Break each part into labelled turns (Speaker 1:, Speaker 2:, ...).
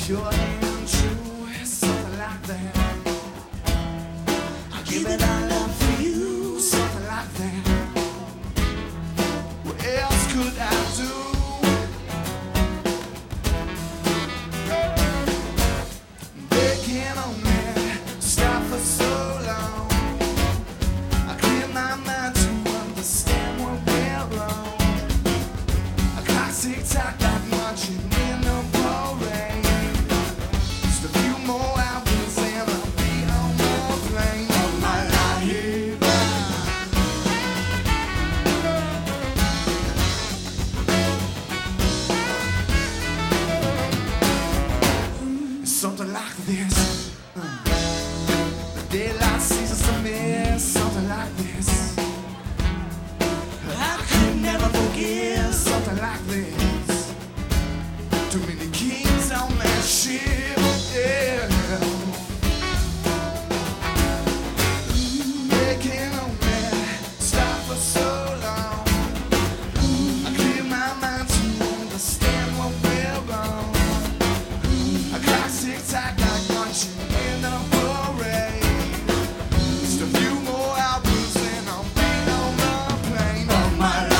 Speaker 1: Pure and true, something like that. I give it all up for you, something like that. What else could I do? They can't only stop for so long. I clear my mind to understand what went wrong. A clock tick-tock like marching in a parade. Just a few more hours and I'll be on the plane of my life. It's something like this. The daylight seasons to miss, something like this. I could never forget something like this. Too many kings on that ship, yeah. They can only stop for so long. I clear my mind to understand what went wrong. A clock tick-tock like marching in a parade. Just a few more hours and I'll be on the plane of my life.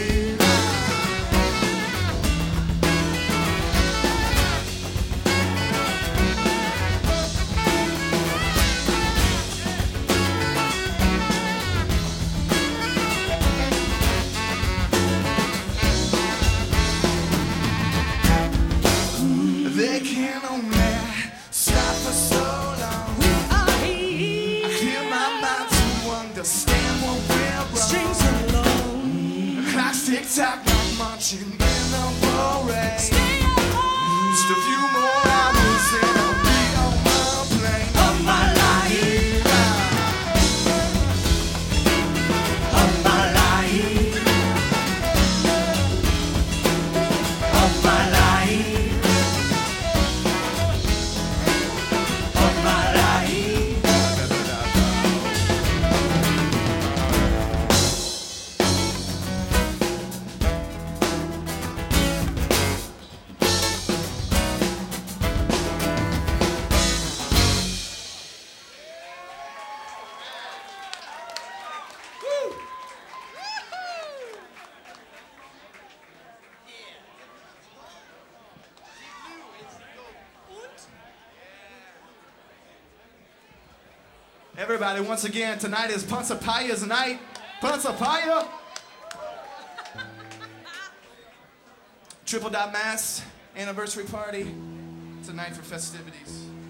Speaker 1: They can only stop for so long. I clear my mind to understand what went wrong. The clock's tick-tock like marching in a parade. Just a few more hours and I'll be on the plane of my life. Of my life. Of my life. Of my life. Everybody, once again, tonight is Punsapaya's night. Punsapaya! Triple Dot Mass anniversary party. It's a night for festivities.